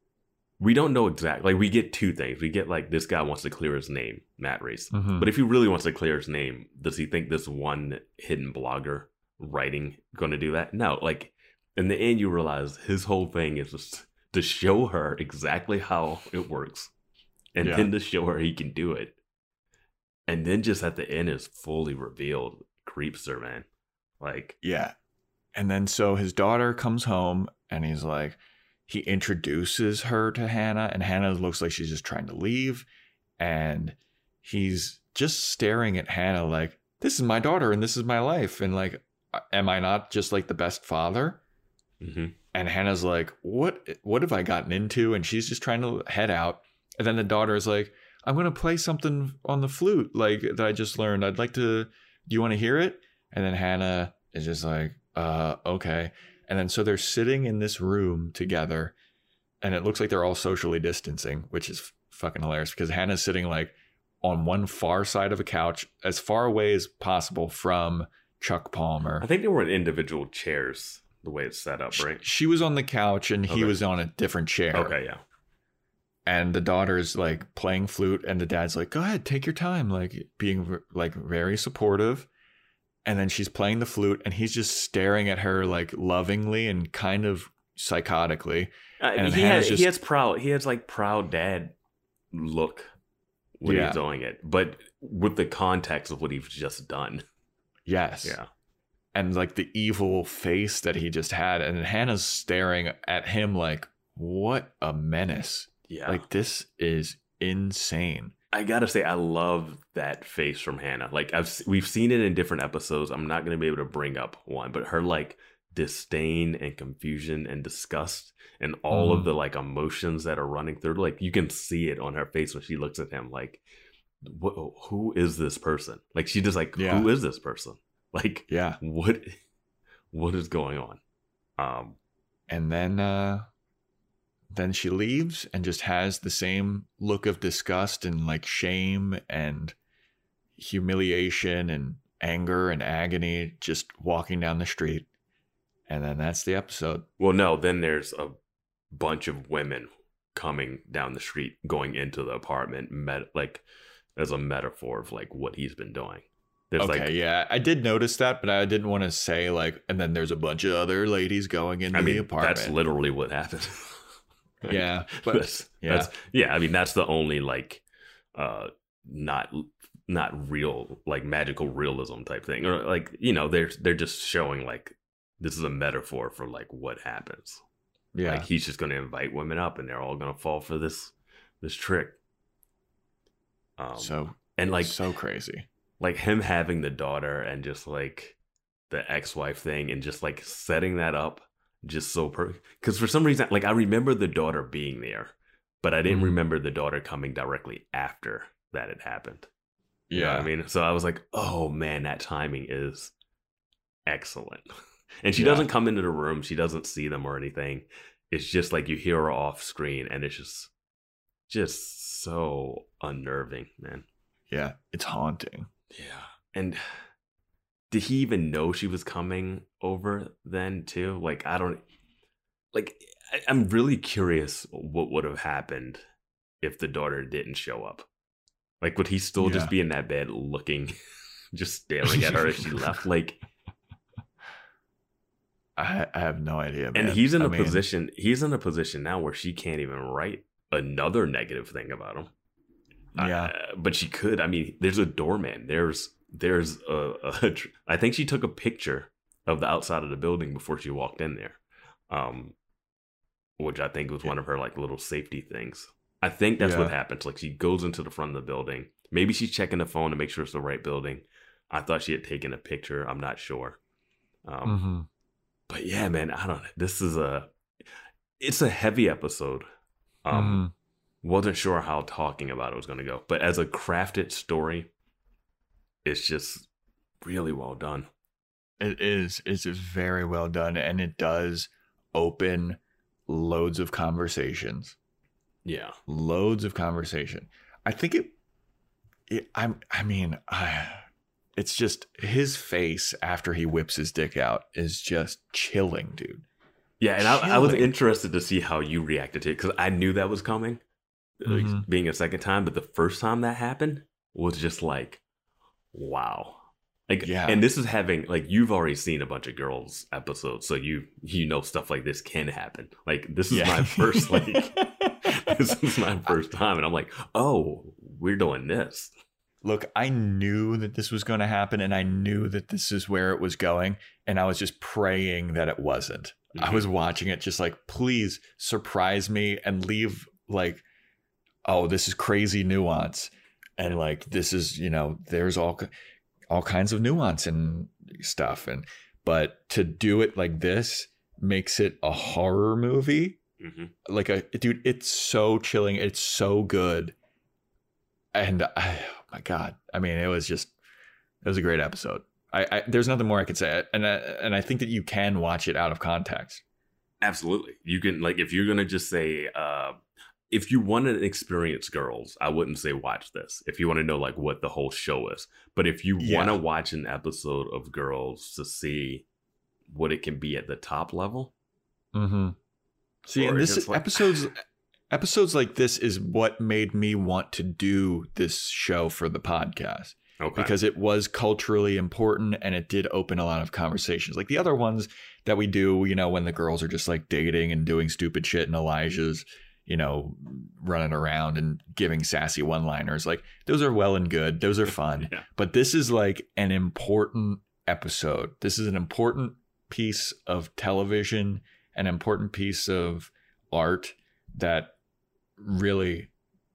We don't know exactly. Like, we get two things. We get like, this guy wants to clear his name, Matt Rhys. Mhm. But if he really wants to clear his name, does he think this one hidden blogger writing going to do that? No. Like, in the end, you realize his whole thing is just to show her exactly how it works, and Yeah. then to show her he can do it. And then just at the end is fully revealed. Creeps her, man. Like, Yeah. And then so his daughter comes home and he's like, he introduces her to Hannah, and Hannah looks like she's just trying to leave. And he's just staring at Hannah like, this is my daughter and this is my life. And like, am I not just like the best father? hmm And Hannah's like, what, what have I gotten into? And she's just trying to head out. And then the daughter is like, I'm going to play something on the flute, like that I just learned. I'd like to, do you want to hear it? And then Hannah is just like, uh, okay. And then so they're sitting in this room together, and it looks like they're all socially distancing, which is f- fucking hilarious because Hannah's sitting like on one far side of a couch, as far away as possible from Chuck Palmer. I think they were in individual chairs, the way it's set up, right? She was on the couch and he Okay. was on a different chair. Okay, yeah. And the daughter's like playing flute, and the dad's like, go ahead, take your time, like being like very supportive. And then she's playing the flute, and he's just staring at her like lovingly and kind of psychotically. Uh, And he Hannah's has just- he has proud he has like proud dad look when Yeah. he's doing it, but with the context of what he's just done. Yes. Yeah, And like the evil face that he just had. And Hannah's staring at him like, what a menace. yeah. Like, this is insane. I gotta say, I love that face from Hannah. Like I've we've seen it in different episodes. I'm not gonna be able to bring up one, but her like disdain and confusion and disgust and all Mhm. of the like emotions that are running through, like you can see it on her face when she looks at him. Like, what? Who is this person? Like she just like, Yeah. who is this person? Like, Yeah. what? What is going on? Um, And then uh then she leaves and just has the same look of disgust and like shame and humiliation and anger and agony just walking down the street. And then that's the episode. well, no, then there's a bunch of women coming down the street, going into the apartment, met, like as a metaphor of like what he's been doing. There's Okay, like, yeah, I did notice that, but I didn't want to say like, and then there's a bunch of other ladies going into I mean, the apartment. that's literally what happened. Yeah, but that's, yeah. that's, yeah. I mean, that's the only like, uh, not not real like magical realism type thing, or like you know they're they're just showing like this is a metaphor for like what happens. yeah, Like he's just going to invite women up, and they're all going to fall for this this trick. Um, so and like so crazy. like him having the daughter and just like the ex-wife thing and just like setting that up just so per because for some reason like I remember the daughter being there, but I didn't Mhm. remember the daughter coming directly after that had happened. You know Yeah, what I mean, so I was like, oh man, that timing is excellent. And she Yeah. doesn't come into the room, she doesn't see them or anything. It's just like you hear her off screen, and it's just just so unnerving, man. yeah, it's haunting. Yeah. And did he even know she was coming over then too? Like, I don't, like, I, I'm really curious what would have happened if the daughter didn't show up. Like, would he still Yeah. just be in that bed looking, just staring at her as she left? Like, I, I have no idea, and man. he's in I a mean, position, he's in a position now where she can't even write another negative thing about him. Yeah, Uh, but she could. I mean, there's a doorman. There's there's a, a. I think she took a picture of the outside of the building before she walked in there, um, which I think was one of her like little safety things. I think that's what Yeah. happens. Like she goes into the front of the building. Maybe she's checking the phone to make sure it's the right building. I thought she had taken a picture. I'm not sure. Um, Mhm. But yeah, man, I don't know. This is a. It's a heavy episode. Um, Mhm. Wasn't sure how talking about it was going to go, but as a crafted story, it's just really well done. It is. It's just very well done, and it does open loads of conversations. Yeah. Loads of conversation. I think it. it I'm. I mean, I, it's just his face after he whips his dick out is just chilling, dude. Yeah, and I, I was Chilling. interested to see how you reacted to it because I knew that was coming, like, Mhm. being a second time, but the first time that happened was just like, wow. Like, Yeah. and this is having like you've already seen a bunch of girls episodes, so you you know stuff like this can happen. Like this is Yeah. my first like this is my first time, and I'm like, oh, we're doing this. Look, I knew that this was going to happen, and I knew that this is where it was going, and I was just praying that it wasn't. I Mhm. was watching it just like, please surprise me and leave like, oh, this is crazy nuance. And like, this is, you know, there's all, all kinds of nuance and stuff. And, but to do it like this makes it a horror movie. Mhm. Like a, dude, it's so chilling. It's so good. And I, oh my God, I mean, it was just, it was a great episode. I, I there's nothing more I could say. And I, and I think that you can watch it out of context. Absolutely. You can, like, if you're going to just say, uh, if you want to experience girls, I wouldn't say watch this. If you want to know, like, what the whole show is. But if you Yeah. want to watch an episode of girls to see what it can be at the top level. Mm-hmm. See, Or and this just like- episodes, episodes like this is what made me want to do this show for the podcast. Okay. Because it was culturally important and it did open a lot of conversations. Like the other ones that we do, you know, when the girls are just like dating and doing stupid shit and Elijah's, you know, running around and giving sassy one-liners. Like those are well and good. Those are fun. Yeah. But this is like an important episode. This is an important piece of television, an important piece of art that really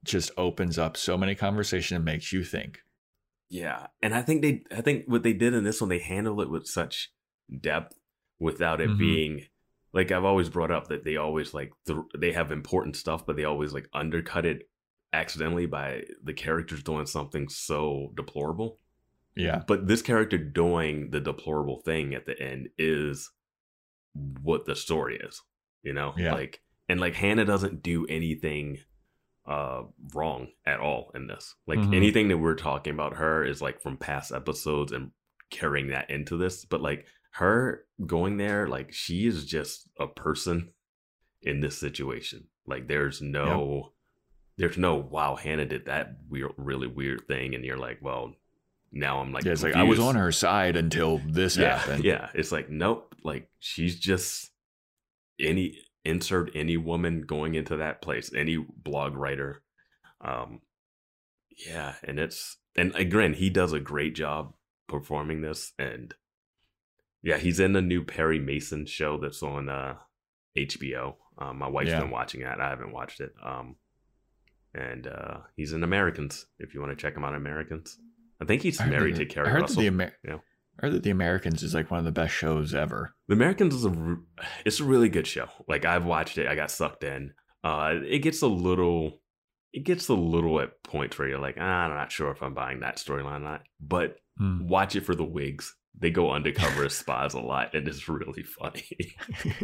just opens up so many conversations and makes you think. Yeah, and I think they, I think what they did in this one, they handled it with such depth without it Mhm. being like I've always brought up that they always like th- they have important stuff, but they always like undercut it accidentally by the characters doing something so deplorable. Yeah. But this character doing the deplorable thing at the end is what the story is, you know? Yeah. Like, and like Hannah doesn't do anything uh wrong at all in this. Like Mhm. anything that we're talking about her is like from past episodes and carrying that into this. But like her going there, like she is just a person in this situation. Like there's no, there's no, wow, Hannah did that weird, really weird thing. And you're like, well, now I'm like, Yeah, it's like I was confused. on her side until this Yeah, happened. yeah. It's like, nope. Like she's just any insert any woman going into that place, any blog writer. Um, yeah, and it's and again, he does a great job performing this, and yeah, he's in the new Perry Mason show that's on uh, H B O. Um, my wife's Yeah. been watching that. I haven't watched it. Um, and uh, he's in Americans. If you want to check him out, Americans. I think he's I heard married that- to Carrie I heard Russell. That the Amer- Yeah. I heard that The Americans is like one of the best shows ever. The Americans is a r- it's a really good show. Like I've watched it, I got sucked in. Uh, it gets a little, it gets a little at points where you're like, ah, I'm not sure if I'm buying that storyline or not. But Hmm. watch it for the wigs. They go undercover as spies a lot, and it's really funny.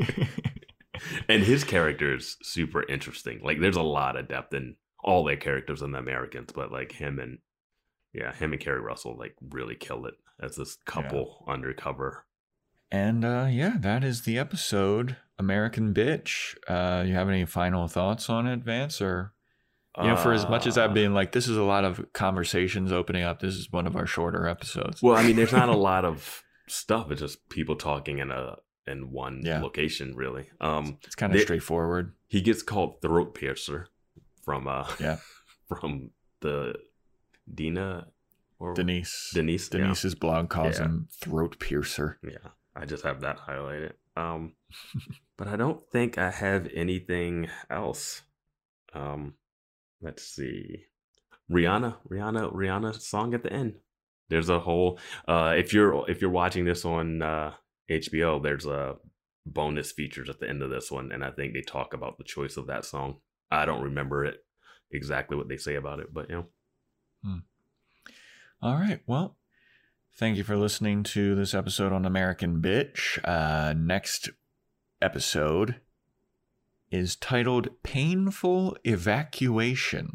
And his character is super interesting. Like there's a lot of depth in all their characters in The Americans, but like him and yeah, him and Carrie Russell like really killed it as this couple undercover. And uh, yeah, that is the episode, American Bitch. Uh, you have any final thoughts on it, Vance? Or, you know, for as much as I've Uh, been like, this is a lot of conversations opening up, this is one of our shorter episodes. Well, I mean, there's not a lot of stuff. It's just people talking in a in one Yeah. location, really. Um, It's kind of they- straightforward. he gets called Throat Piercer from uh Yeah. from the Dina or Denise. Denise. yeah. Denise's blog calls Yeah. him Throat Piercer. Yeah, I just have that highlighted. Um, but I don't think I have anything else. Um, let's see, Rihanna, Rihanna, Rihanna's song at the end. There's a whole. Uh, if you're if you're watching this on uh, H B O, there's a bonus features at the end of this one, and I think they talk about the choice of that song. I don't remember it exactly what they say about it, but you know. All right. Well, thank you for listening to this episode on American Bitch. Uh, next episode is titled Painful Evacuation.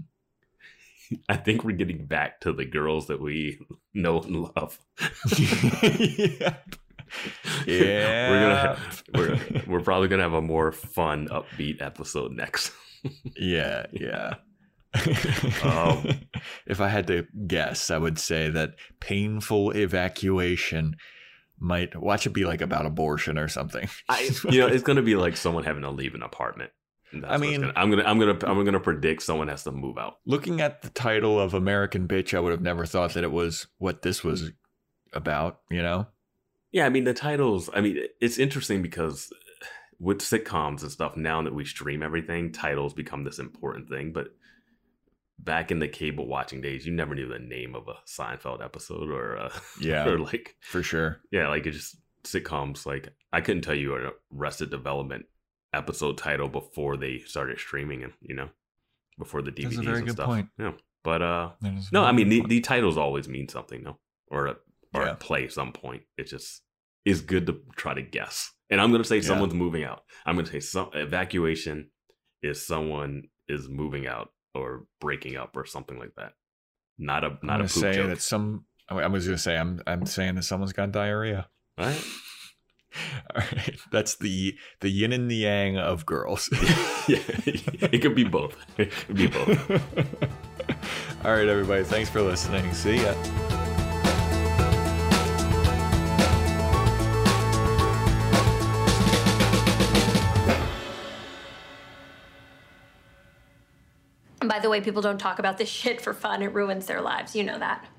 I think we're getting back to the girls that we know and love. yeah. Yeah. We're gonna have, we're we're probably gonna have a more fun, upbeat episode next. Yeah, yeah. Um, if I had to guess, I would say that Painful Evacuation might watch it be like about abortion or something. I, you know, it's gonna be like someone having to leave an apartment. That's I what it's mean- gonna, I'm gonna, I'm gonna, I'm gonna predict someone has to move out. Looking at the title of American Bitch, I would have never thought that it was what this was about, you know? Yeah, I mean the titles. I mean, it's interesting because with sitcoms and stuff, now that we stream everything, titles become this important thing. But back in the cable watching days, you never knew the name of a Seinfeld episode or uh, Yeah. or like For sure. yeah, like it just sitcoms. Like I couldn't tell you an Arrested Development episode title before they started streaming, and you know, before the D V Ds That's a very and good stuff. point. Yeah, but uh, That is a no, very I mean good the, point. the titles always mean something, no, or a or Yeah. a play some point. It just is good to try to guess. And I'm gonna say Yeah. someone's moving out. I'm gonna say some evacuation is someone is moving out or breaking up or something like that. Not a I'm not a gonna poop say joke. that some. I I was gonna say I'm. I'm saying that someone's got diarrhea. All right. All right, that's the the yin and the yang of girls. Yeah, it could be both. It could be both. All right, everybody. Thanks for listening. See ya. And by the way, people don't talk about this shit for fun. It ruins their lives. You know that.